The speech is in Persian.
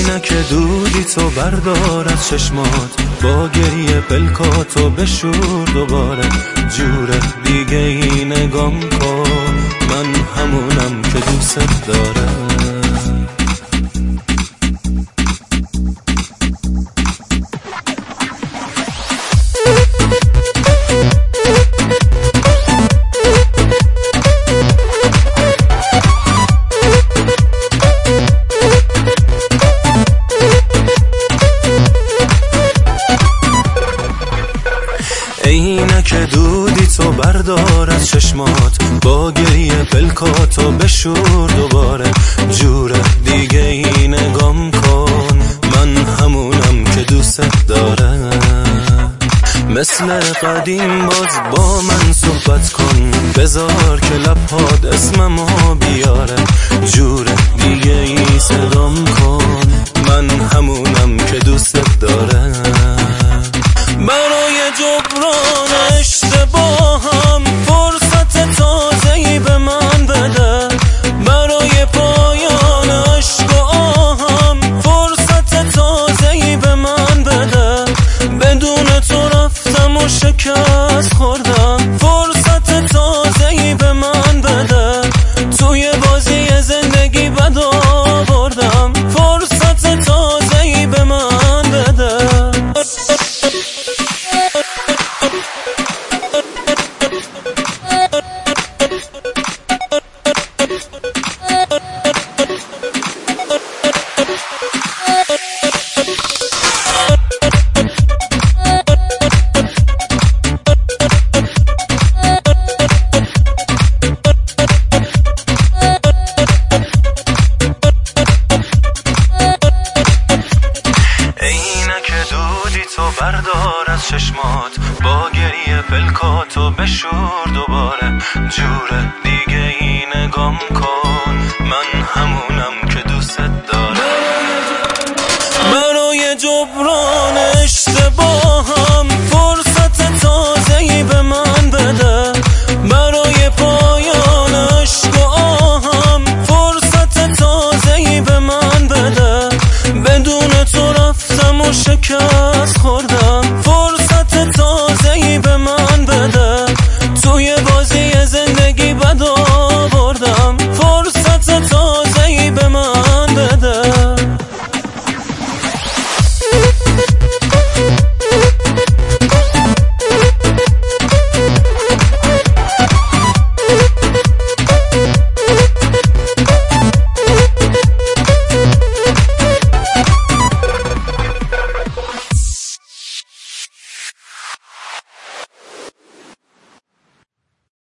عینک دودی تو بردار از چشمات، با گریه پلکاتو بشور دوباره. جوره دیگه این نگام کن، من همونم که دوست دارم. عینک دودی تو بردار از چشمات، با گریه پلکاتو بشور دوباره. جوره دیگه این نگام کن، من همونم که دوست دارم. مثل قدیم باز با من صحبت کن، بذار که لبهات اسممو بیاره. جوره دیگه این صدام کن، من همونم که دوست دارم. برای جبران اشتباهم فرصت تازه‌ای به من بده. برای پایان عشق و آهم فرصت تازه‌ای به من بده. بدون تو رفتم و شکست خوردم، فرصت تازه‌ای به من بده. توی بازی زندگی بد آوردم، فرصت تازه‌ای به من بده. تو بردار از چشمات، با گریه پلکاتو بشور دوباره. جوره